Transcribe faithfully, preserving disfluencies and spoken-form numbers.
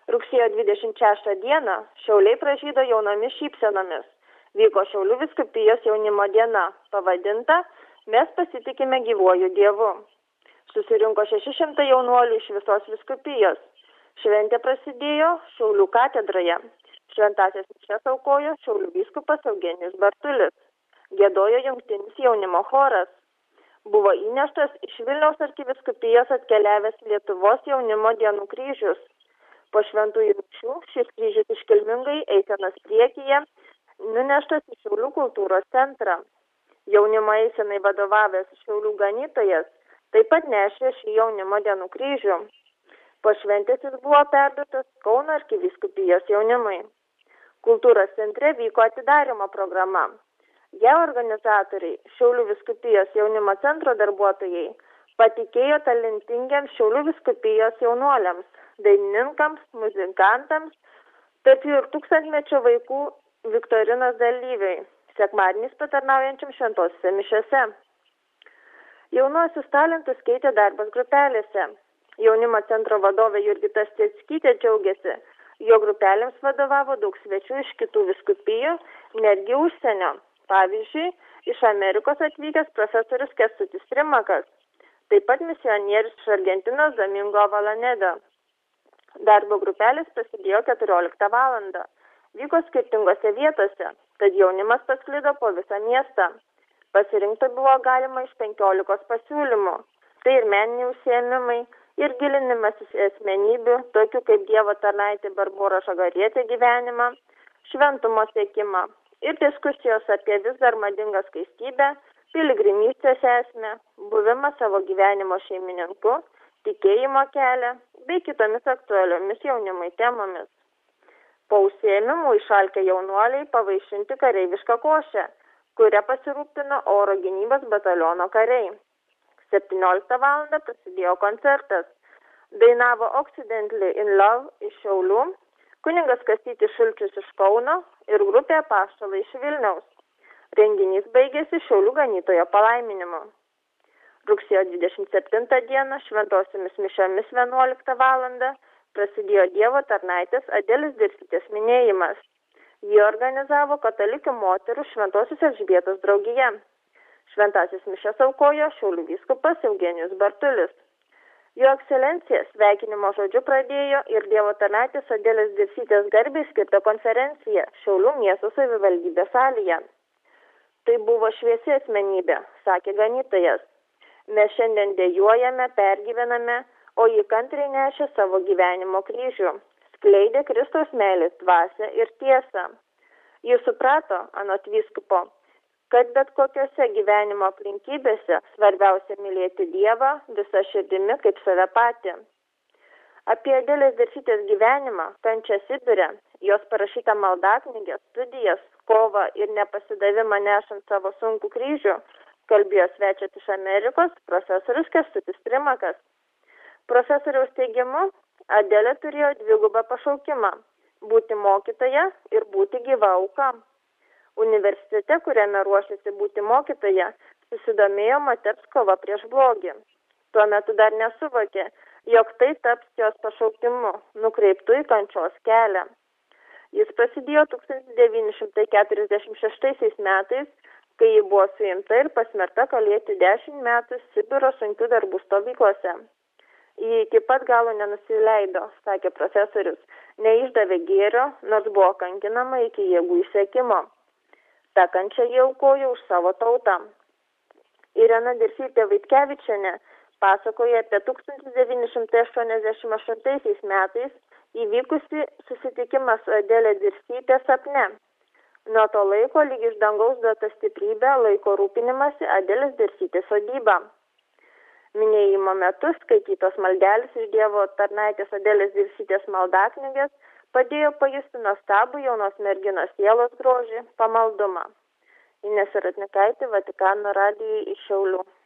Rugsėjo dvidešimt šeštą dieną Šiauliai pražydo jaunomis šypsenomis. Vyko Šiaulių vyskupijos jaunimo diena, pavadinta Mes pasitikime gyvuoju Dievu. Susirinko šeši šimtai jaunuolių iš visos vyskupijos. Šventė prasidėjo Šiaulių katedroje. Šventąsias mišias aukojo Šiaulių vyskupas Eugenijus Bartulis. Giedojo jungtinis jaunimo choras. Buvo įneštas iš Vilniaus arkivyskupijos atkeliavęs Lietuvos jaunimo dienų kryžius. Po šventųjų mišių šis kryžius iškilmingai eisenos priekyje nuneštas į Šiaulių kultūros centrą. Jaunimo eisenai vadovavęs Šiaulių ganytojas taip pat nešė šį jaunimo dienų kryžių. Po šventės jis buvo perduotas Kauno arkivyskupijos jaunimui. Kultūros centre vyko atidarymo programa. Ją organizatoriai, Šiaulių vyskupijos jaunimo centro darbuotojai, patikėjo talentingiams Šiaulių vyskupijos jaunuoliams, dainininkams, muzikantams, tarp jų ir tūkstantmečio vaikų viktorinos dalyviai, sekmadieniais patarnaujančiam šventosiose mišiose. Jaunuosius talentus keitė darbas grupelėse. Jaunimo centro vadovė Jurgita Steckytė džiaugiasi, jo grupelėms vadovavo daug svečių iš kitų vyskupijų, netgi užsienio. Pavyzdžiui, iš Amerikos atvykęs profesorius Kęstutis Trimakas, taip pat misionierius iš Argentinos Domingo Valanedo. Darbo grupelės prasidėjo keturioliktą valandą. Vyko skirtingose vietose, tad jaunimas pasklido po visą miestą. Pasirinkta buvo galima iš penkiolikos pasiūlymų. Tai ir meniniai užsiėmimai, ir gilinimasis į asmenybių, tokių kaip Dievo tarnaitė Barbora Žagarietė gyvenimą, šventumo siekimą, ir diskusijos apie vis dar madingą skaistybę, piligrimystės esmę, buvimą savo gyvenimo šeimininku, tikėjimo kelią bei kitomis aktualiomis jaunimui temomis. Po užsiėmimų išalkę jaunuoliai pavaišinti kareivišką košę, kuria pasirūpino oro gynybos bataliono kariai. septynioliktą valandą prasidėjo koncertas. Dainavo Occidentally in Love iš Šiaulių, kunigas Kastytis Šulčius iš Kauno ir grupė Apaštalai iš Vilniaus. Renginys baigėsi Šiaulių ganytojo palaiminimu. Rugsėjo dvidešimt septintą dieną šventosiomis mišiomis vienuoliktą valandą prasidėjo Dievo tarnaitės Adelės Dirsytės minėjimas. Jį organizavo Katalikų moterų Šventosios Elžbietos draugija. Šventąsias mišias aukojo Šiaulių vyskupas Eugenijus Bartulis. Jo ekscelencija sveikinimo žodžiu pradėjo ir Dievo tarnaitės Adelės Dirsytės garbei skirtą konferenciją Šiaulių miesto savivaldybės salėje. Tai buvo šviesi asmenybė, sakė ganytojas. Mes šiandien dejuojame, pergyvename, o jį kantriai nešė savo gyvenimo kryžių, skleidė Kristaus meilės dvasią ir tiesą. Jis suprato, anot vyskupo, kad bet kokiose gyvenimo aplinkybėse svarbiausia mylėti Dievą visą širdimi kaip save patį. Apie Adelės Dirsytės gyvenimą, kančią Sibire, jos parašytą maldaknygę, studijas, kovą ir nepasidavimą nešant savo sunkų kryžių, kalbėjo svečias iš Amerikos profesorius Kęstutis Trimakas. Profesoriaus teigimu, Adelė turėjo dvigubą pašaukimą – būti mokytoja ir būti gyva auka. Universitete, kuriame ruošėsi būti mokytoja, susidomėjo moters kova prieš blogį. Tuo metu dar nesuvokė, jog tai taps jos pašaukimu, nukreiptų į kančios kelią. Jis prasidėjo tūkstantis devyni šimtai keturiasdešimt šeštaisiais metais, kai ji buvo suimta ir pasmerta kalėti dešimt metų Sibiro sunkių darbų stovyklose. Ji iki pat galo nenusileido, sakė profesorius, neišdavė gėrio, nors buvo kankinama iki jėgų išsekimo. Ta kančia jie aukojo už savo tautą. Irena Dirsytė Vaitkevičienė pasakoja apie tūkstantis devyni šimtai aštuoniasdešimt aštuntaisiais metais įvykusi susitikimą su Adelė Dirsytė sapne. Nuo to laiko lyg iš dangaus duota stiprybė laiko rūpinimasi Adelės Dirsytės sodyba. Minėjimo metu skaitytos maldelis iš Dievo tarnaitės Adelės Dirsytės maldaknygės padėjo pajusti nuostabų jaunos merginos sielos grožį, pamaldumą. Inesa Ratnikaitė, Vatikano radijui iš Šiaulių.